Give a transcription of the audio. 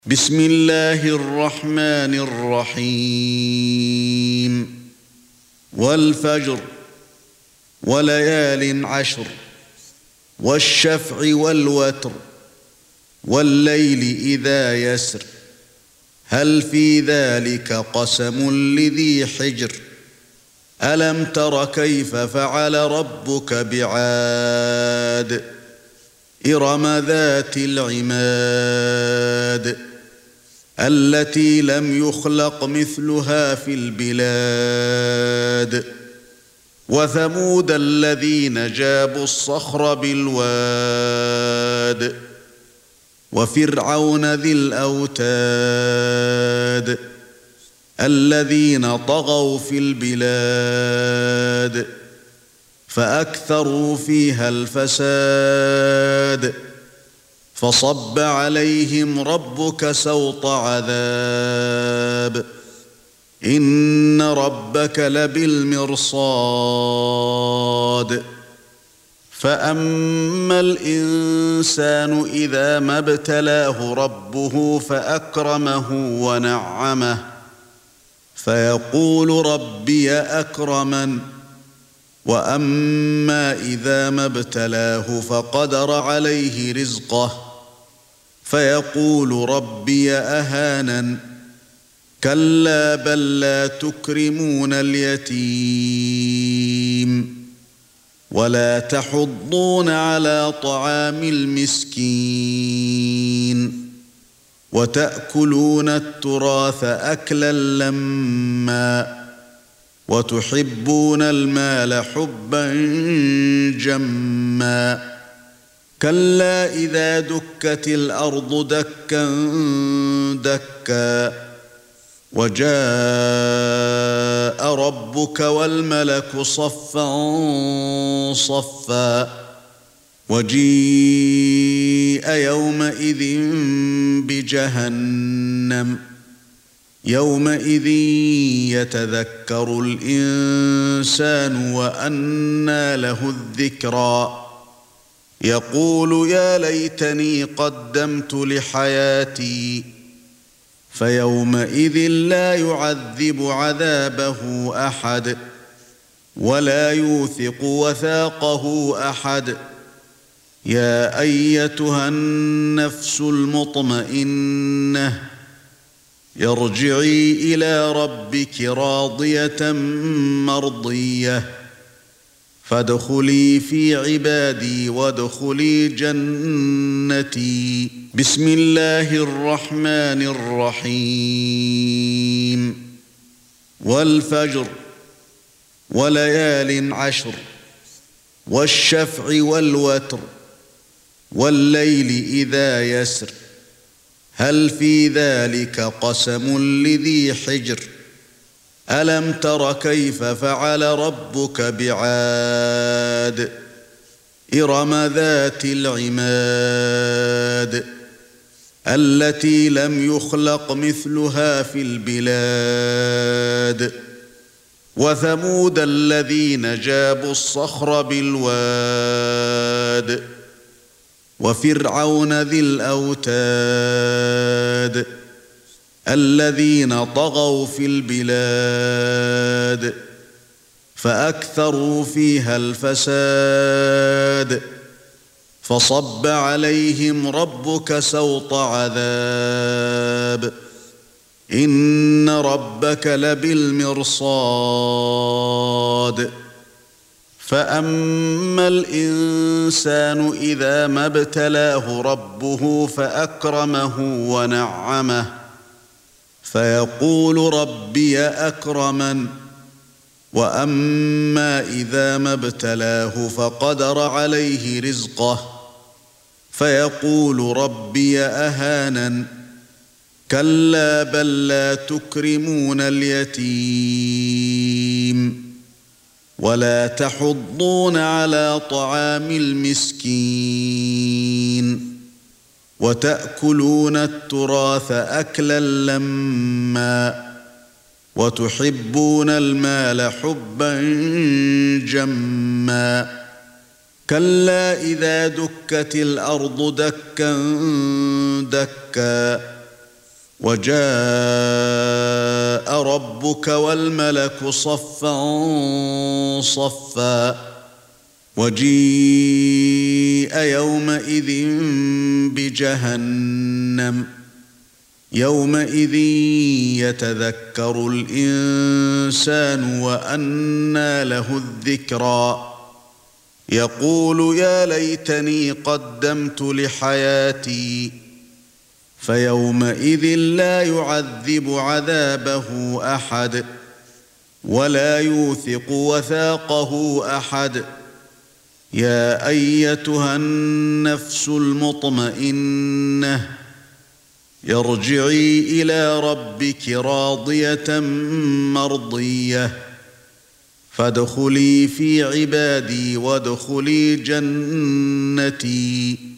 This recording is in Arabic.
بسم الله الرحمن الرحيم والفجر وليال عشر والشفع والوتر والليل إذا يسر هل في ذلك قسم لذي حجر ألم تر كيف فعل ربك بعاد إرم ذات العماد التي لم يخلق مثلها في البلاد وثمود الذين جابوا الصخر بالواد وفرعون ذي الأوتاد الذين طغوا في البلاد فأكثروا فيها الفساد فصب عليهم ربك سوط عذاب إن ربك لبالمرصاد فأما الإنسان إذا ما ابتلاه ربه فأكرمه ونعمه فيقول ربي أكرمن وأما إذا ما ابتلاه فقدر عليه رزقه فيقول ربي أهانن كلا بل لا تكرمون اليتيم ولا تحضون على طعام المسكين وتأكلون التراث أكلا لما وتحبون المال حبا جما كلا إذا دكت الأرض دكا دكا وجاء ربك والملك صفا صفا وجيء يومئذ بجهنم يومئذ يتذكر الإنسان وأنى له الذكرى يقول يا ليتني قدمت لحياتي فيومئذ لا يعذب عذابه أحد ولا يوثق وثاقه أحد يا أيتها النفس المطمئنة ارجعي إلى ربك راضية مرضية فادخلي في عبادي وادخلي جنتي بسم الله الرحمن الرحيم والفجر وليال عشر والشفع والوتر والليل إذا يسر هل في ذلك قسم لذي حجر ألم تر كيف فعل ربك بعاد إرم ذات العماد التي لم يخلق مثلها في البلاد وثمود الذين جابوا الصخر بالواد وفرعون ذي الأوتاد الذين طغوا في البلاد فأكثروا فيها الفساد فصب عليهم ربك سوط عذاب إن ربك لبالمرصاد فأما الإنسان إذا ما ابتلاه ربه فأكرمه ونعمه فيقول ربي أكرمن وأما إذا ما ابتلاه فقدر عليه رزقه فيقول ربي أهانن كلا بل لا تكرمون اليتيم ولا تحضون على طعام المسكين وتأكلون التراث أكلا لما وتحبون المال حبا جما كلا إذا دكت الأرض دكا دكا وجاء ربك والملك صفا صفا وجيء يومئذ بجهنم يومئذ يتذكر الإنسان وأنى له الذكرى يقول يا ليتني قدمت لحياتي فيومئذ لا يعذب عذابه أحد ولا يوثق وثاقه أحد يا أيتها النفس المطمئنة ارجعي إلى ربك راضية مرضية فادخلي في عبادي وادخلي جنتي.